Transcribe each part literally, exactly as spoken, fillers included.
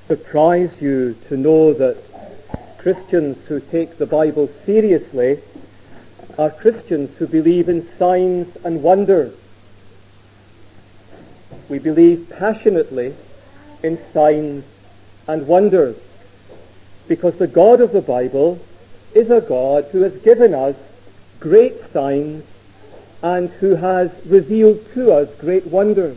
surprise you to know that Christians who take the Bible seriously are Christians who believe in signs and wonders. We believe passionately in signs and wonders because the God of the Bible is a God who has given us great signs and who has revealed to us great wonders.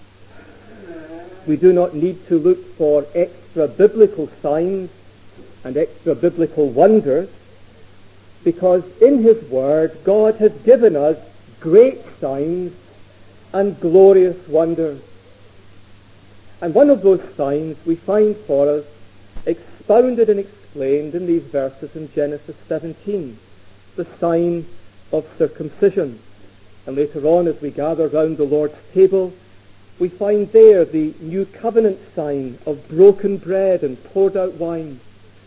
We do not need to look for extra biblical signs and extra biblical wonders, because in His Word God has given us great signs and glorious wonders. And one of those signs we find for us expounded and explained in these verses in Genesis seventeen, the sign of circumcision. And later on, as we gather round the Lord's table, we find there the new covenant sign of broken bread and poured out wine.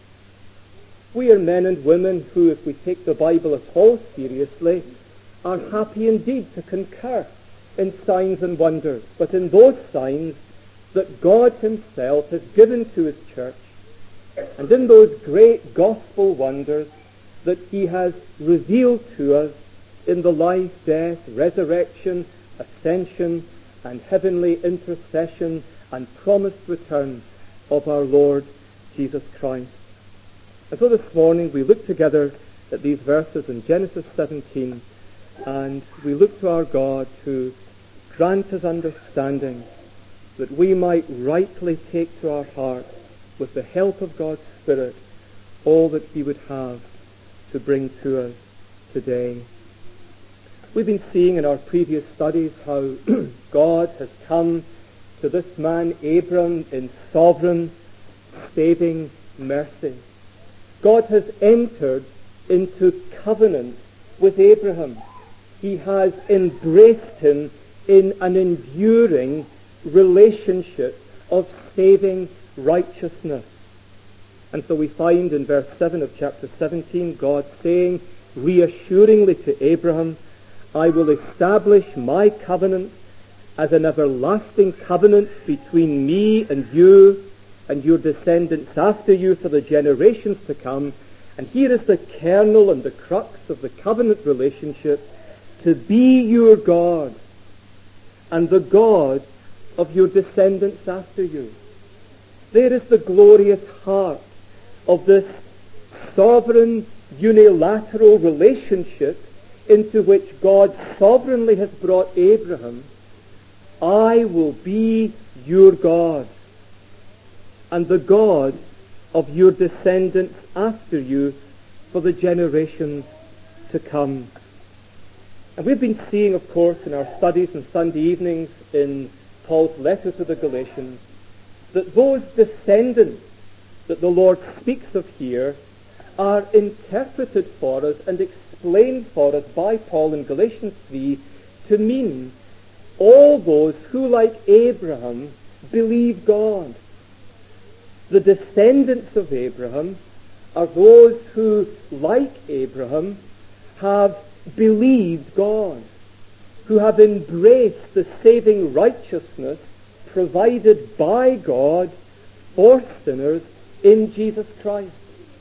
We are men and women who, if we take the Bible at all seriously, are happy indeed to concur in signs and wonders, but in those signs that God Himself has given to His church, and in those great gospel wonders that He has revealed to us in the life, death, resurrection, ascension, and heavenly intercession and promised return of our Lord Jesus Christ. And so this morning we look together at these verses in Genesis seventeen, and we look to our God to grant us understanding that we might rightly take to our heart, with the help of God's Spirit, all that He would have to bring to us today. We've been seeing in our previous studies how God has come to this man Abram in sovereign, saving mercy. God has entered into covenant with Abraham. He has embraced him in an enduring relationship of saving righteousness. And so we find in verse seven of chapter seventeen, God saying reassuringly to Abraham, I will establish my covenant as an everlasting covenant between me and you and your descendants after you for the generations to come. And here is the kernel and the crux of the covenant relationship: to be your God and the God of your descendants after you. There is the glorious heart of this sovereign, unilateral relationship into which God sovereignly has brought Abraham. I will be your God and the God of your descendants after you for the generations to come. And we've been seeing, of course, in our studies on Sunday evenings in Paul's letter to the Galatians, that those descendants that the Lord speaks of here are interpreted for us and explained for us by Paul in Galatians three to mean all those who, like Abraham, believe God. The descendants of Abraham are those who, like Abraham, have believed God, who have embraced the saving righteousness provided by God for sinners in Jesus Christ.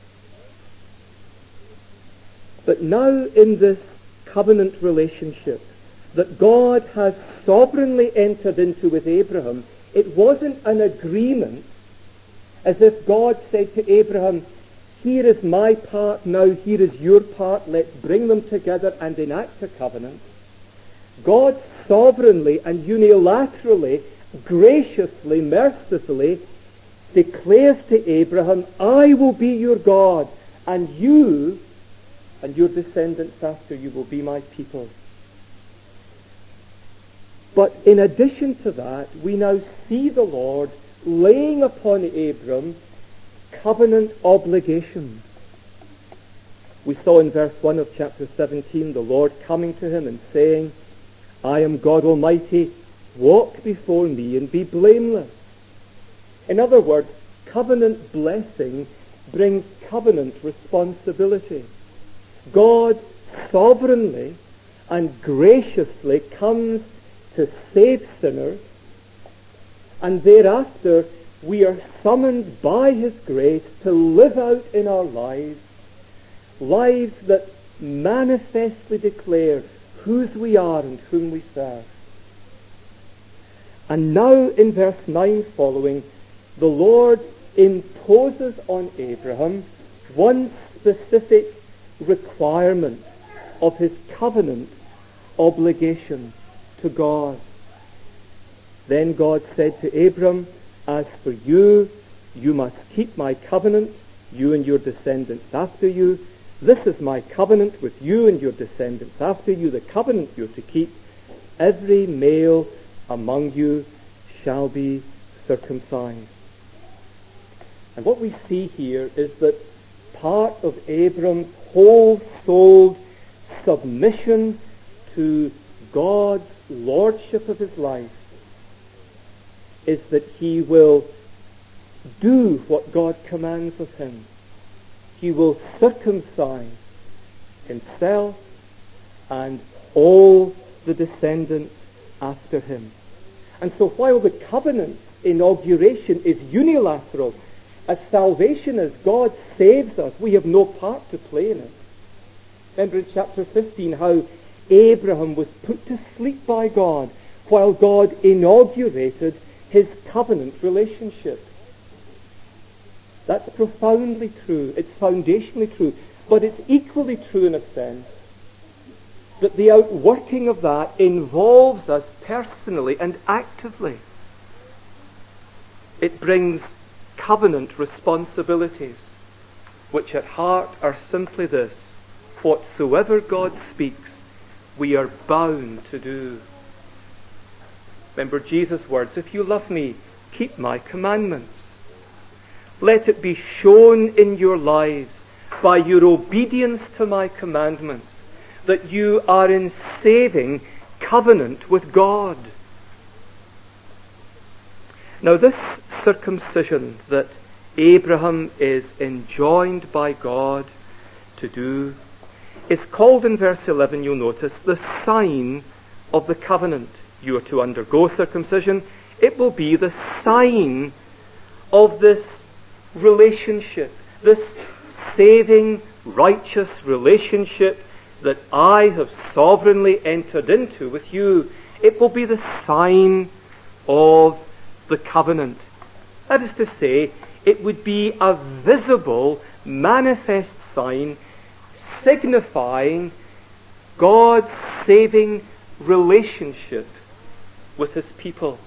But now in this covenant relationship that God has sovereignly entered into with Abraham, it wasn't an agreement as if God said to Abraham, here is my part, now here is your part, let's bring them together and enact a covenant. God sovereignly and unilaterally, graciously, mercifully declares to Abraham, I will be your God, and you and your descendants after you will be my people. But in addition to that, we now see the Lord laying upon Abram covenant obligations. We saw in verse one of chapter seventeen the Lord coming to him and saying, I am God Almighty, walk before me and be blameless. In other words, covenant blessing brings covenant responsibility. God sovereignly and graciously comes to save sinners and thereafter we are summoned by his grace to live out in our lives, lives that manifestly declare whose we are and whom we serve. And now in verse nine following, the Lord imposes on Abraham one specific requirement of his covenant obligation to God. Then God said to Abram, "As for you, you must keep my covenant, you and your descendants after you. This is my covenant with you and your descendants after you, the covenant you're to keep. Every male among you shall be circumcised." And what we see here is that part of Abram's whole-souled submission to God's lordship of his life is that he will do what God commands of him. He will circumcise himself and all the descendants after him. And so while the covenant inauguration is unilateral, as salvation as God saves us, we have no part to play in it. Remember in chapter fifteen how Abraham was put to sleep by God while God inaugurated his covenant relationship. That's profoundly true. It's foundationally true. But it's equally true in a sense that the outworking of that involves us personally and actively. It brings covenant responsibilities, which at heart are simply this: whatsoever God speaks, we are bound to do. Remember Jesus' words, "If you love me, keep my commandments." Let it be shown in your lives by your obedience to my commandments that you are in saving covenant with God. Now this circumcision that Abraham is enjoined by God to do is called in verse eleven, you'll notice, the sign of the covenant. You are to undergo circumcision. It will be the sign of this relationship, this saving, righteous relationship that I have sovereignly entered into with you. It will be the sign of the covenant. That is to say, it would be a visible, manifest sign signifying God's saving relationship with his people.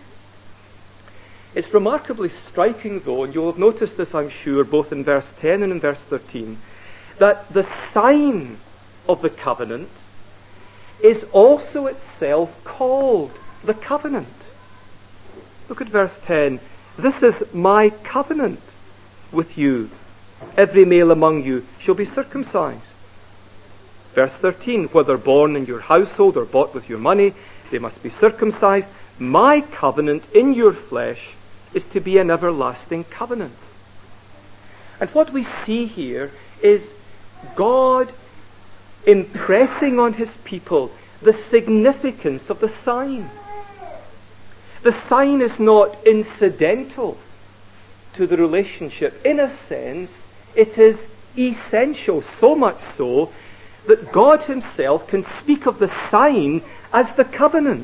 It's remarkably striking, though, and you'll have noticed this, I'm sure, both in verse ten and in verse thirteen, that the sign of the covenant is also itself called the covenant. Look at verse ten. "This is my covenant with you. Every male among you shall be circumcised." Verse thirteen, "Whether born in your household or bought with your money, they must be circumcised. My covenant in your flesh is to be an everlasting covenant." And what we see here is God impressing on his people the significance of the sign. The sign is not incidental to the relationship. In a sense, it is essential, so much so that God himself can speak of the sign as the covenant.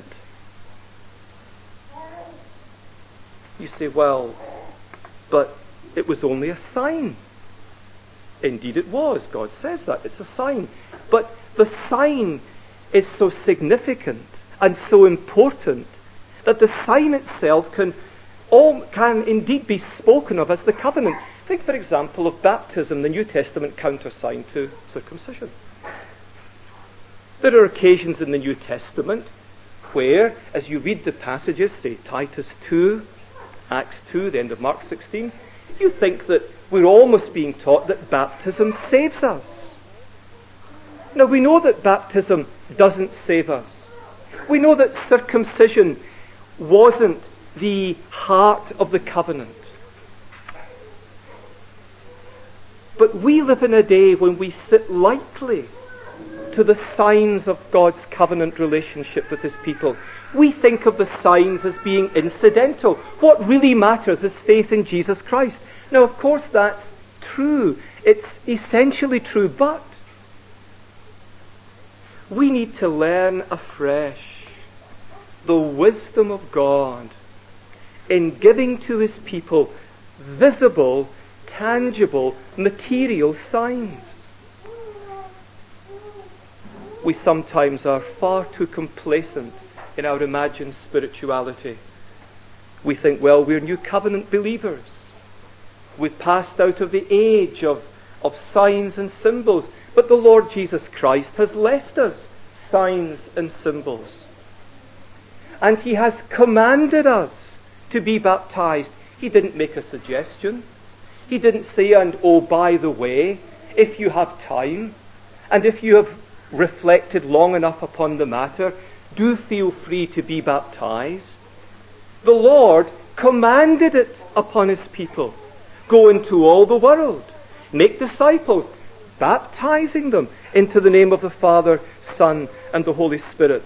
You say, well, but it was only a sign. Indeed it was. God says that. It's a sign. But the sign is so significant and so important that the sign itself can, all, can indeed be spoken of as the covenant. Think, for example, of baptism, the New Testament countersign to circumcision. There are occasions in the New Testament where, as you read the passages, say Titus two, Acts two, the end of Mark sixteen, you think that we're almost being taught that baptism saves us. Now, we know that baptism doesn't save us. We know that circumcision wasn't the heart of the covenant. But we live in a day when we sit lightly to the signs of God's covenant relationship with his people. We think of the signs as being incidental. What really matters is faith in Jesus Christ. Now, of course, that's true. It's essentially true, but we need to learn afresh the wisdom of God in giving to his people visible, tangible, material signs. We sometimes are far too complacent in our imagined spirituality. We think, well, we're New Covenant believers. We've passed out of the age of, of signs and symbols. But the Lord Jesus Christ has left us signs and symbols. And he has commanded us to be baptized. He didn't make a suggestion. He didn't say, and oh, by the way, if you have time, and if you have reflected long enough upon the matter, do feel free to be baptized. The Lord commanded it upon his people. Go into all the world, make disciples, baptizing them into the name of the Father, Son, and the Holy Spirit.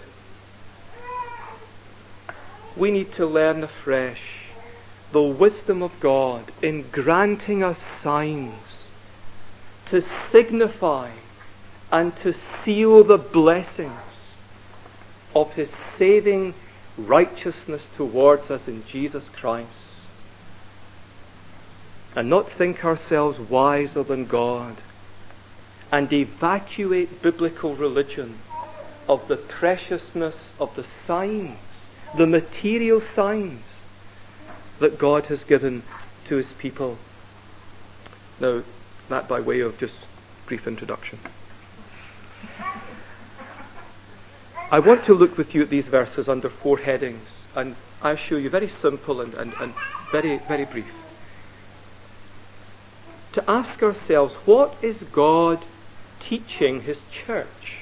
We need to learn afresh the wisdom of God in granting us signs to signify and to seal the blessings of his saving righteousness towards us in Jesus Christ. And not think ourselves wiser than God and evacuate biblical religion of the preciousness of the signs, the material signs that God has given to his people. Now, that by way of just brief introduction. I want to look with you at these verses under four headings, and I assure you very simple and, and, and very, very brief. To ask ourselves, what is God teaching his church?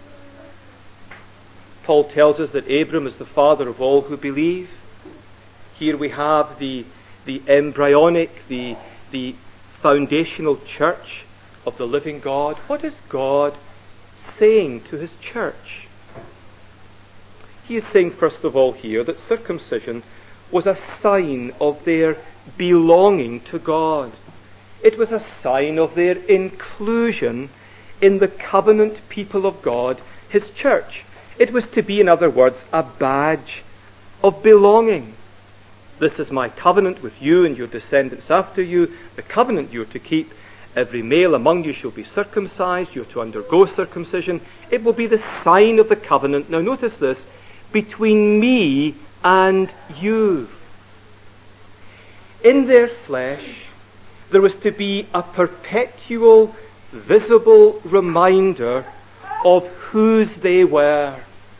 Paul tells us that Abram is the father of all who believe. Here we have the, the embryonic, the, the foundational church of the living God. What is God saying to his church? He is saying, first of all, here that circumcision was a sign of their belonging to God. It was a sign of their inclusion in the covenant people of God, his church. It was to be, in other words, a badge of belonging. This is my covenant with you and your descendants after you, the covenant you're to keep. Every male among you shall be circumcised. You're to undergo circumcision. It will be the sign of the covenant. Now notice this, between me and you. In their flesh, there was to be a perpetual, visible reminder of whose they were.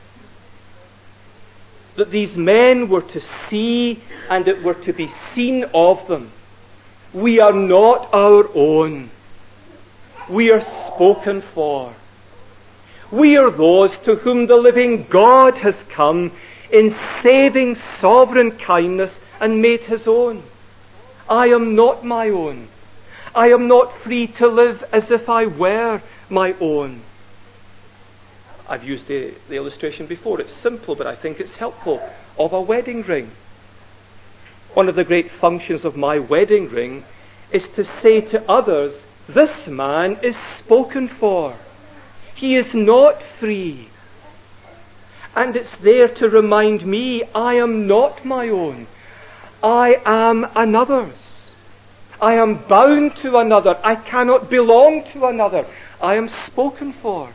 That these men were to see, and it were to be seen of them. We are not our own. We are spoken for. We are those to whom the living God has come in saving sovereign kindness and made his own. I am not my own. I am not free to live as if I were my own. I've used the, the illustration before. It's simple, but I think it's helpful, of a wedding ring. One of the great functions of my wedding ring is to say to others, this man is spoken for. He is not free. And it's there to remind me, I am not my own. I am another's. I am bound to another. I cannot belong to another. I am spoken for.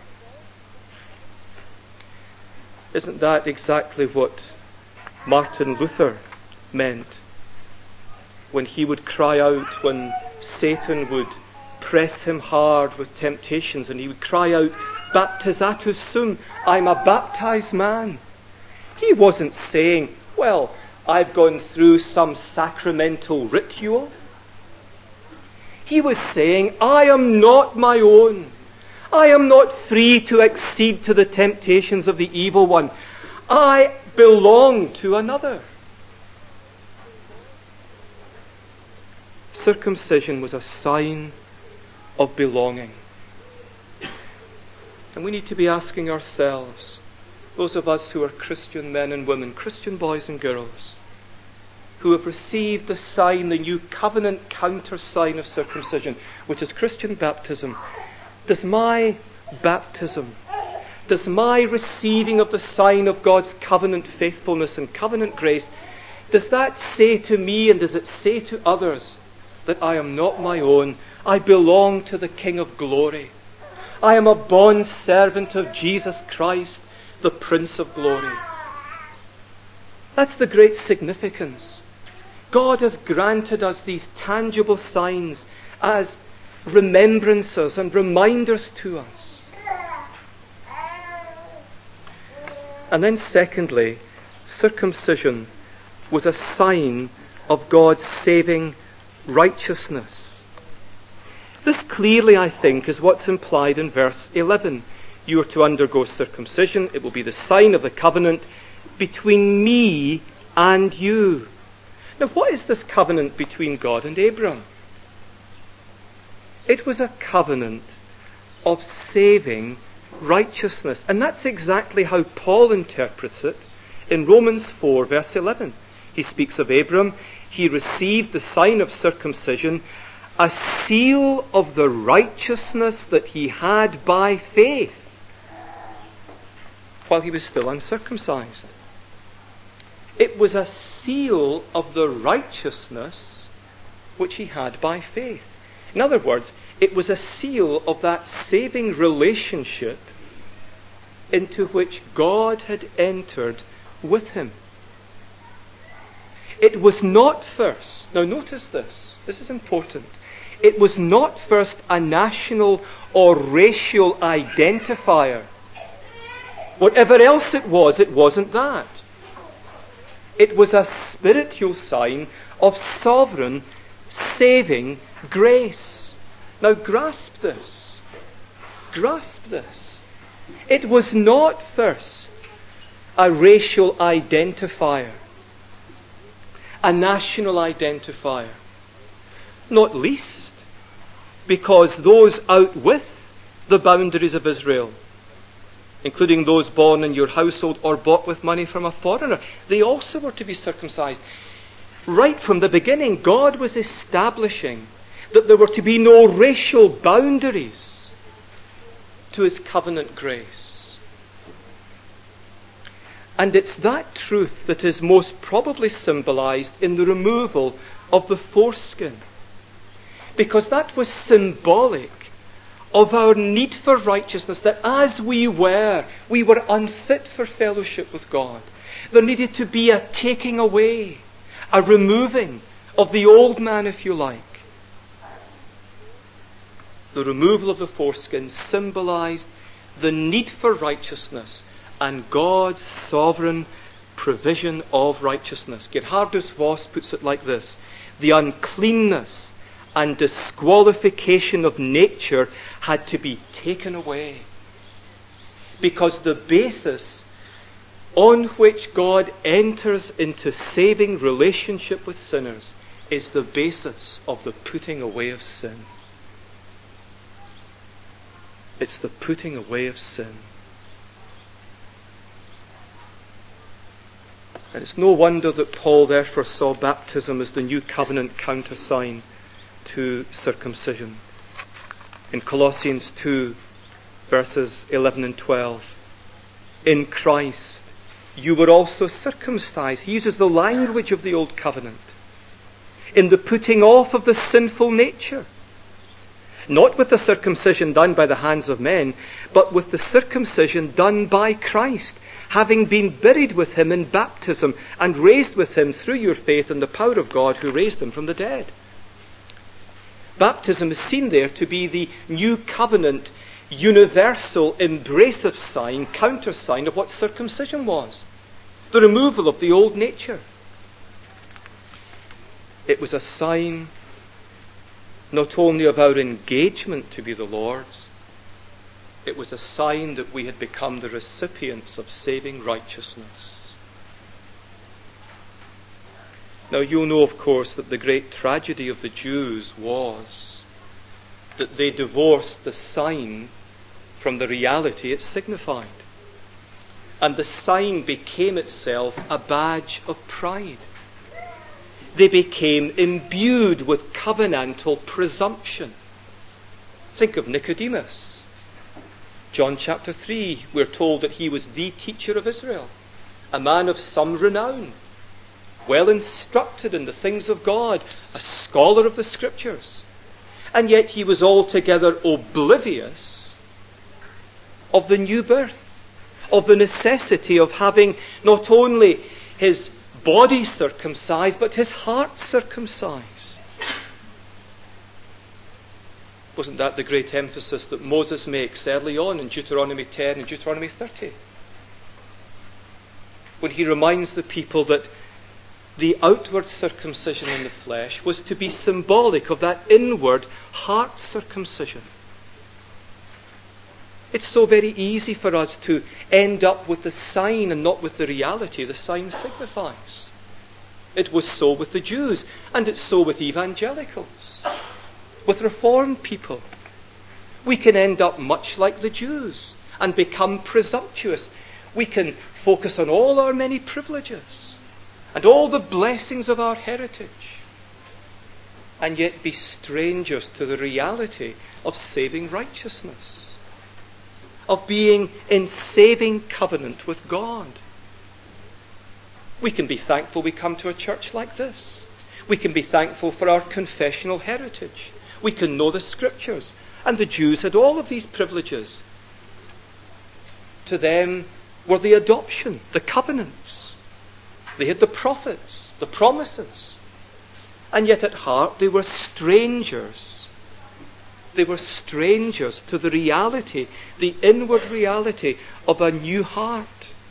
Isn't that exactly what Martin Luther meant when he would cry out, when Satan would press him hard with temptations, and he would cry out, baptizatus sum, I'm a baptized man. He wasn't saying, well, I've gone through some sacramental ritual. He was saying, I am not my own. I am not free to accede to the temptations of the evil one. I belong to another. Circumcision was a sign of belonging. And we need to be asking ourselves, those of us who are Christian men and women, Christian boys and girls, who have received the sign, the new covenant countersign of circumcision, which is Christian baptism, does my baptism, does my receiving of the sign of God's covenant faithfulness and covenant grace, does that say to me and does it say to others that I am not my own? I belong to the King of glory. I am a bond servant of Jesus Christ, the Prince of glory. That's the great significance. God has granted us these tangible signs as remembrances and reminders to us. And then secondly, circumcision was a sign of God's saving righteousness. This clearly, I think, is what's implied in verse eleven. You are to undergo circumcision. It will be the sign of the covenant between me and you. Now, what is this covenant between God and Abram? It was a covenant of saving righteousness. And that's exactly how Paul interprets it in Romans four, verse eleven. He speaks of Abram. He received the sign of circumcision, a seal of the righteousness that he had by faith, while he was still uncircumcised. It was a seal of the righteousness which he had by faith. In other words, it was a seal of that saving relationship into which God had entered with him. It was not first, now notice this, this is important. It was not first a national or racial identifier. Whatever else it was, it wasn't that. It was a spiritual sign of sovereign, saving grace. Now grasp this. Grasp this. It was not first a racial identifier, a national identifier, not least because those out with the boundaries of Israel, including those born in your household or bought with money from a foreigner, they also were to be circumcised. Right from the beginning, God was establishing that there were to be no racial boundaries to his covenant grace. And it's that truth that is most probably symbolized in the removal of the foreskin, because that was symbolic of our need for righteousness, that as we were, we were unfit for fellowship with God. There needed to be a taking away, a removing of the old man, if you like. The removal of the foreskin symbolized the need for righteousness and God's sovereign provision of righteousness. Gerhardus Voss puts it like this: the uncleanness and disqualification of nature had to be taken away, because the basis on which God enters into saving relationship with sinners is the basis of the putting away of sin. It's the putting away of sin. And it's no wonder that Paul therefore saw baptism as the new covenant countersign to circumcision. In Colossians two, verses eleven and twelve, in Christ you were also circumcised. He uses the language of the old covenant. In the putting off of the sinful nature. Not with the circumcision done by the hands of men, but with the circumcision done by Christ, having been buried with him in baptism and raised with him through your faith in the power of God who raised him from the dead. Baptism is seen there to be the new covenant, universal, embracive sign, countersign of what circumcision was. The removal of the old nature. It was a sign not only of our engagement to be the Lord's, it was a sign that we had become the recipients of saving righteousness. Now you'll know, of course, that the great tragedy of the Jews was that they divorced the sign from the reality it signified. and the sign became itself a badge of pride. They became imbued with covenantal presumption. Think of Nicodemus. John chapter three, we're told that he was the teacher of Israel, a man of some renown, well instructed in the things of God, a scholar of the Scriptures. And yet he was altogether oblivious of the new birth, of the necessity of having not only his body circumcised, but his heart circumcised. Wasn't that the great emphasis that Moses makes early on in Deuteronomy ten and Deuteronomy thirty? When he reminds the people that the outward circumcision in the flesh was to be symbolic of that inward heart circumcision. It's so very easy for us to end up with the sign and not with the reality the sign signifies. It was so with the Jews, and it's so with evangelicals, with reformed people. We can end up much like the Jews and become presumptuous. We can focus on all our many privileges and all the blessings of our heritage, and yet be strangers to the reality of saving righteousness, of being in saving covenant with God. We can be thankful we come to a church like this. We can be thankful for our confessional heritage. We can know the Scriptures. And the Jews had all of these privileges. To them were the adoption, the covenants. They had the prophets, the promises. And yet at heart they were strangers. They were strangers to the reality, the inward reality of a new heart.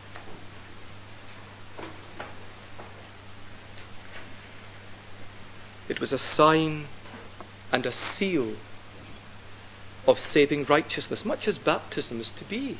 It was a sign and a seal of saving righteousness, much as baptism is to be.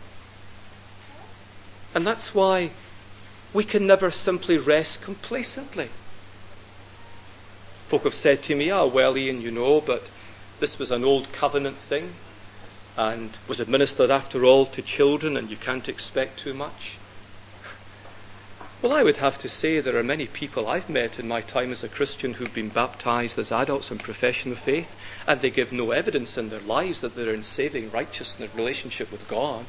And that's why we can never simply rest complacently. Folk have said to me, "Ah, well, Ian, you know, but this was an old covenant thing and was administered after all to children, and you can't expect too much." Well, I would have to say there are many people I've met in my time as a Christian who've been baptized as adults in profession of faith, and they give no evidence in their lives that they're in saving righteousness relationship with God.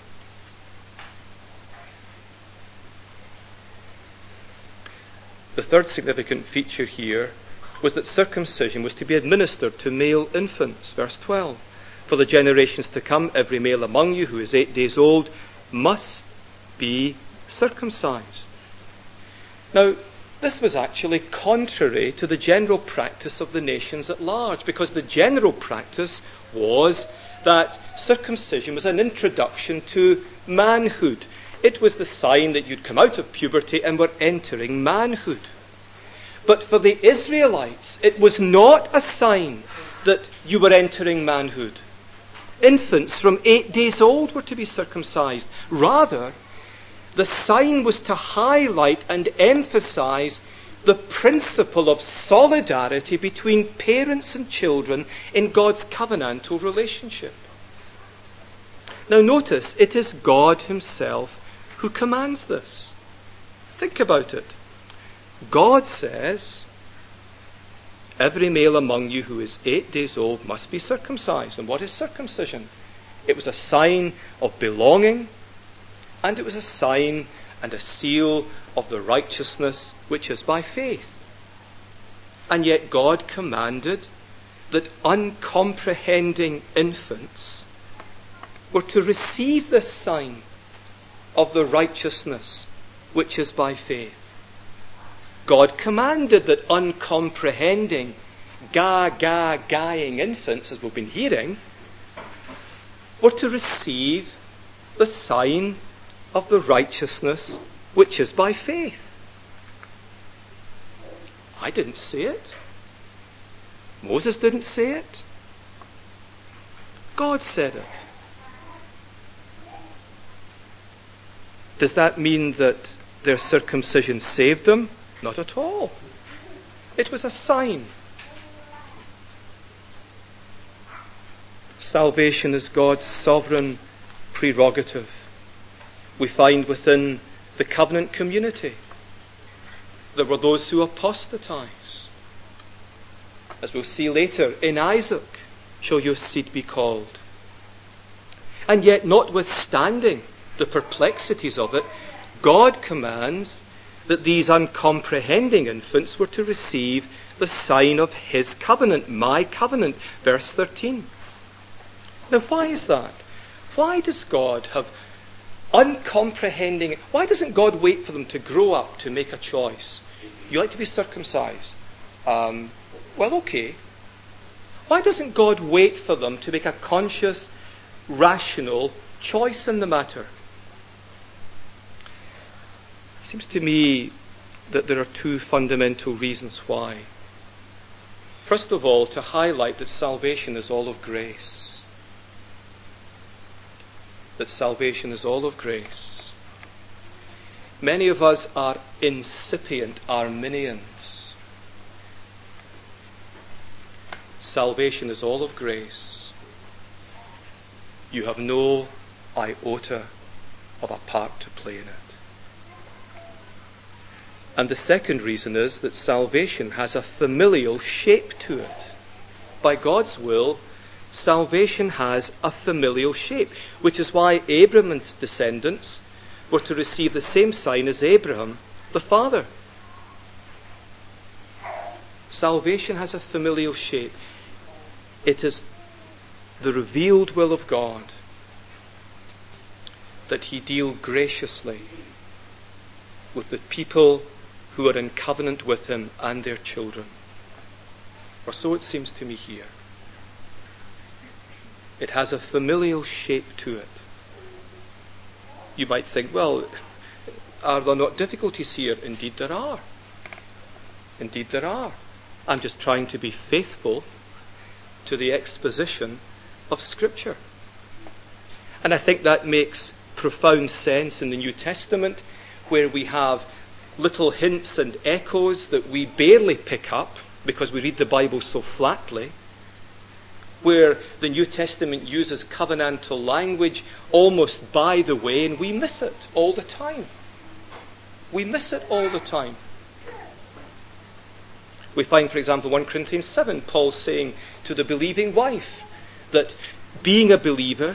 The third significant feature here was that circumcision was to be administered to male infants. Verse twelve. For the generations to come, every male among you who is eight days old must be circumcised. Now, this was actually contrary to the general practice of the nations at large, because the general practice was that circumcision was an introduction to manhood. It was the sign that you'd come out of puberty and were entering manhood. But for the Israelites, it was not a sign that you were entering manhood. Infants from eight days old were to be circumcised. Rather, the sign was to highlight and emphasize the principle of solidarity between parents and children in God's covenantal relationship. Now notice, it is God himself who commands this. Think about it. God says, every male among you who is eight days old must be circumcised. And what is circumcision? It was a sign of belonging, and it was a sign and a seal of the righteousness which is by faith. And yet God commanded that uncomprehending infants were to receive this sign of the righteousness which is by faith. God commanded that uncomprehending, ga-ga-gaying infants, as we've been hearing, were to receive the sign of the righteousness which is by faith. I didn't say it. Moses didn't say it. God said it. Does that mean that their circumcision saved them? Not at all. It was a sign. Salvation is God's sovereign prerogative. we find within the covenant community there were those who apostatized. As we'll see later, in Isaac shall your seed be called. And yet, notwithstanding the perplexities of it, God commands that these uncomprehending infants were to receive the sign of his covenant, my covenant, verse thirteen. Now, why is that? Why does God have uncomprehending... Why doesn't God wait for them to grow up to make a choice? You like to be circumcised? Um, well, okay. Why doesn't God wait for them to make a conscious, rational choice in the matter? It seems to me that there are two fundamental reasons why. First of all, to highlight that salvation is all of grace. That salvation is all of grace. Many of us are incipient Arminians. Salvation is all of grace. You have no iota of a part to play in it. And the second reason is that salvation has a familial shape to it. By God's will, salvation has a familial shape, which is why Abraham's descendants were to receive the same sign as Abraham, the father. Salvation has a familial shape. It is the revealed will of God that he deal graciously with the people who are in covenant with him and their children. Or so it seems to me here. It has a familial shape to it. You might think, well, are there not difficulties here? Indeed there are. Indeed there are. I'm just trying to be faithful to the exposition of Scripture. And I think that makes profound sense in the New Testament, where we have little hints and echoes that we barely pick up because we read the Bible so flatly, where the New Testament uses covenantal language almost by the way, and we miss it all the time. We miss it all the time. We find, for example, First Corinthians seven, Paul saying to the believing wife that being a believer,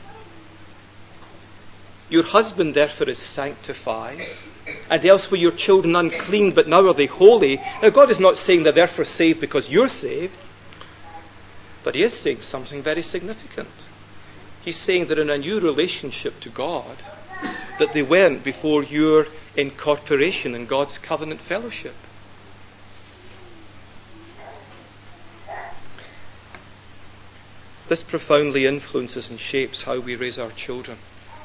your husband therefore is sanctified, and else were your children unclean, but now are they holy. Now God is not saying they're therefore saved because you're saved, but he is saying something very significant. He's saying that in a new relationship to God, that they weren't before your incorporation in God's covenant fellowship. This profoundly influences and shapes how we raise our children.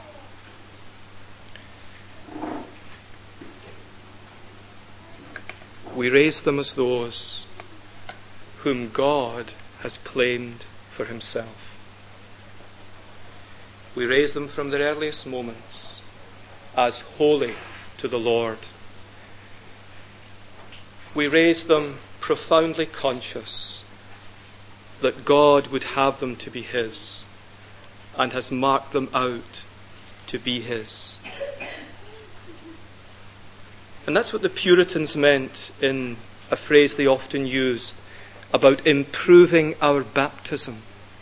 We raise them as those whom God has claimed for himself. We raise them from their earliest moments as holy to the Lord. We raise them profoundly conscious that God would have them to be his and has marked them out to be his. And that's what the Puritans meant in a phrase they often used about improving our baptism.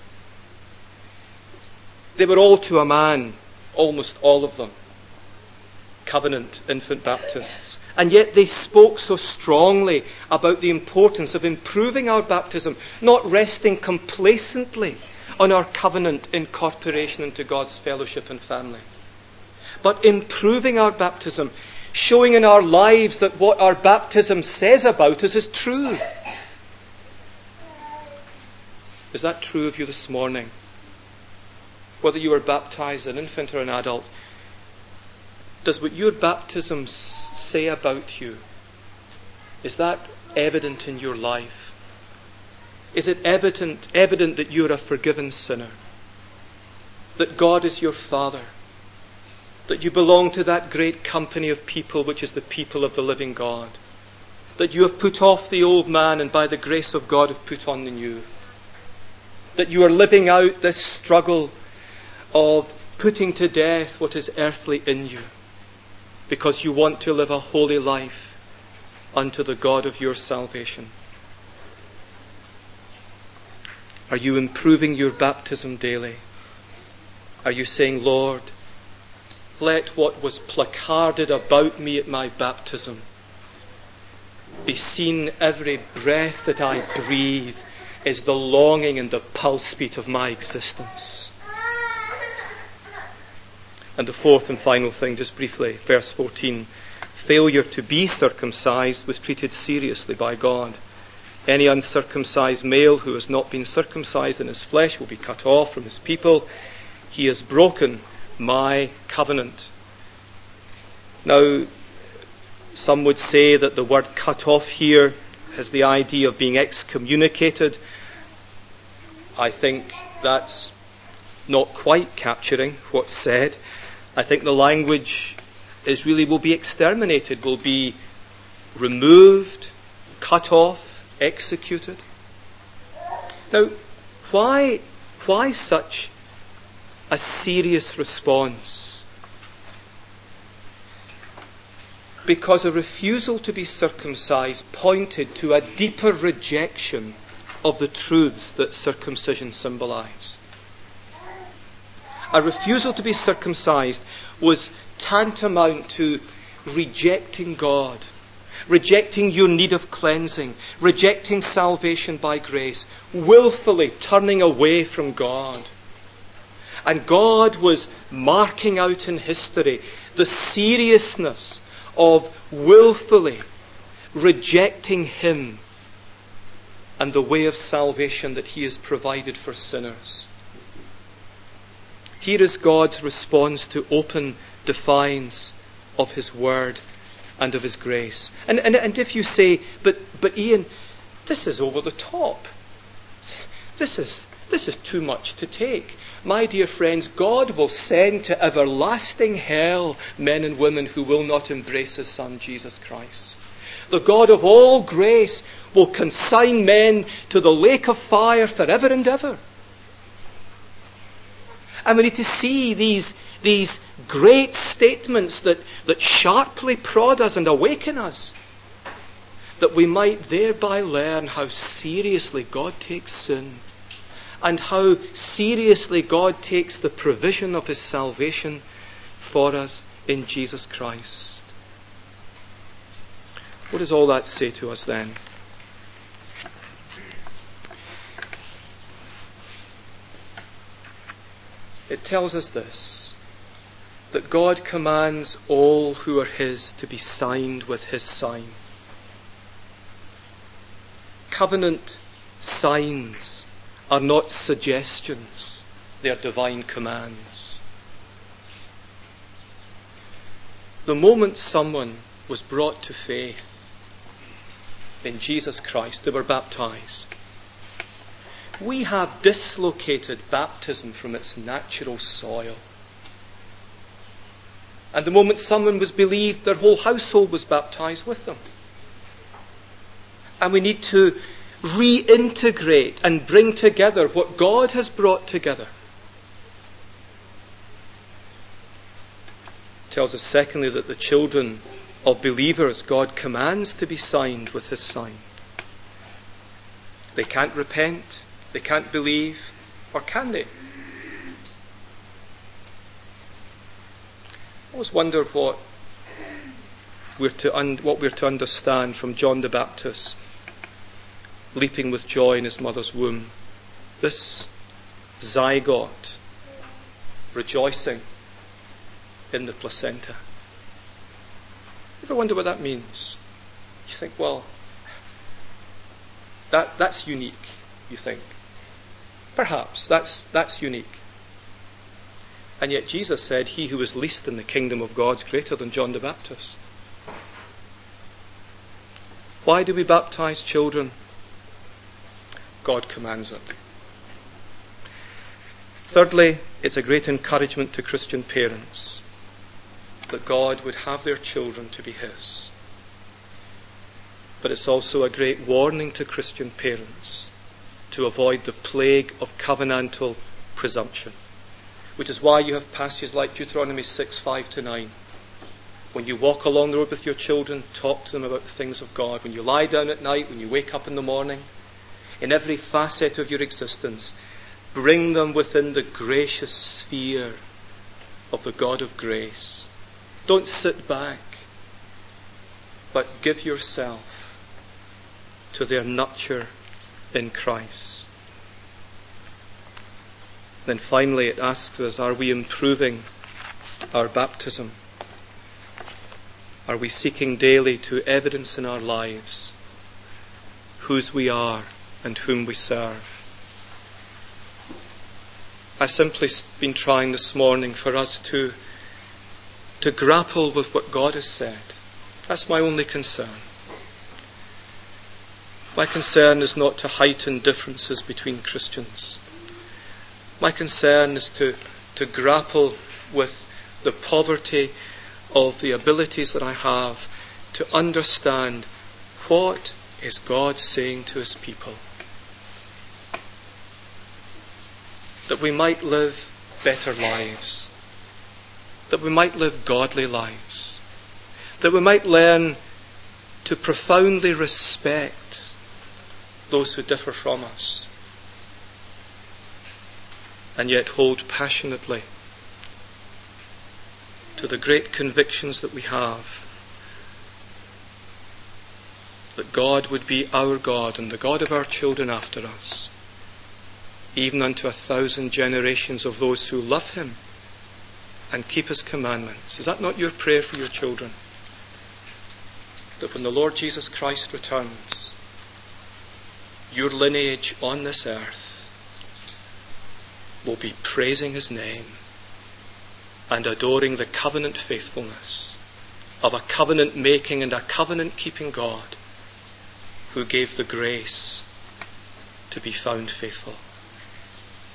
They were all to a man, almost all of them, covenant infant Baptists. And yet they spoke so strongly about the importance of improving our baptism, not resting complacently on our covenant incorporation into God's fellowship and family, but improving our baptism, showing in our lives that what our baptism says about us is true. Is that true of you this morning? Whether you are baptized, an infant or an adult, does what your baptism say about you, is that evident in your life? Is it evident, evident that you're a forgiven sinner? That God is your Father? That you belong to that great company of people which is the people of the living God? That you have put off the old man and by the grace of God have put on the new? That you are living out this struggle of putting to death what is earthly in you because you want to live a holy life unto the God of your salvation? Are you improving your baptism daily? Are you saying, Lord, let what was placarded about me at my baptism be seen every breath that I breathe is the longing and the pulse beat of my existence? And the fourth and final thing, just briefly, verse fourteen. Failure to be circumcised was treated seriously by God. Any uncircumcised male who has not been circumcised in his flesh will be cut off from his people. He has broken my covenant. Now, some would say that the word cut off here has the idea of being excommunicated. I think that's not quite capturing what's said. I think the language is really will be exterminated, will be removed, cut off, executed. Now, why, why such a serious response? Because a refusal to be circumcised pointed to a deeper rejection of the truths that circumcision symbolized. A refusal to be circumcised was tantamount to rejecting God, rejecting your need of cleansing, rejecting salvation by grace, willfully turning away from God. And God was marking out in history the seriousness of willfully rejecting Him and the way of salvation that He has provided for sinners. Here is God's response to open defiance of His word and of His grace. And, and, and if you say, but, but Ian, this is over the top. This is, this is too much to take. My dear friends, God will send to everlasting hell men and women who will not embrace His Son, Jesus Christ. The God of all grace will consign men to the lake of fire forever and ever. And we need to see these, these great statements that, that sharply prod us and awaken us, that we might thereby learn how seriously God takes sin and how seriously God takes the provision of His salvation for us in Jesus Christ. What does all that say to us then? It tells us this, that God commands all who are His to be signed with His sign. Covenant signs are not suggestions, they are divine commands. The moment someone was brought to faith in Jesus Christ, they were baptized. We have dislocated baptism from its natural soil. And the moment someone was believed, their whole household was baptized with them. And we need to reintegrate and bring together what God has brought together. It tells us secondly that the children of believers God commands to be signed with His sign. They can't repent, they can't believe, or can they? I always wonder what we're to un- what we're to understand from John the Baptist leaping with joy in his mother's womb. This zygote rejoicing in the placenta. You ever wonder what that means? You think, well, that that's unique, you think. Perhaps that's that's unique. And yet Jesus said, he who is least in the kingdom of God is greater than John the Baptist. Why do we baptize children? God commands it. Thirdly, it's a great encouragement to Christian parents that God would have their children to be His. But it's also a great warning to Christian parents to avoid the plague of covenantal presumption. which is why you have passages like Deuteronomy six, five to nine. When you walk along the road with your children, talk to them about the things of God. When you lie down at night, when you wake up in the morning, in every facet of your existence, bring them within the gracious sphere of the God of grace. Don't sit back, but give yourself to their nurture in Christ. Then finally it asks us, are we improving our baptism? Are we seeking daily to evidence in our lives whose we are and whom we serve? I've simply been trying this morning for us to, to grapple with what God has said. That's my only concern. My concern is not to heighten differences between Christians. My concern is to, to grapple with the poverty of the abilities that I have to understand what is God saying to his people. That we might live better lives. That we might live godly lives. That we might learn to profoundly respect those who differ from us, and yet hold passionately to the great convictions that we have that God would be our God and the God of our children after us, even unto a thousand generations of those who love him and keep his commandments. Is that not your prayer for your children? That when the Lord Jesus Christ returns, your lineage on this earth will be praising his name and adoring the covenant faithfulness of a covenant making and a covenant keeping God who gave the grace to be found faithful.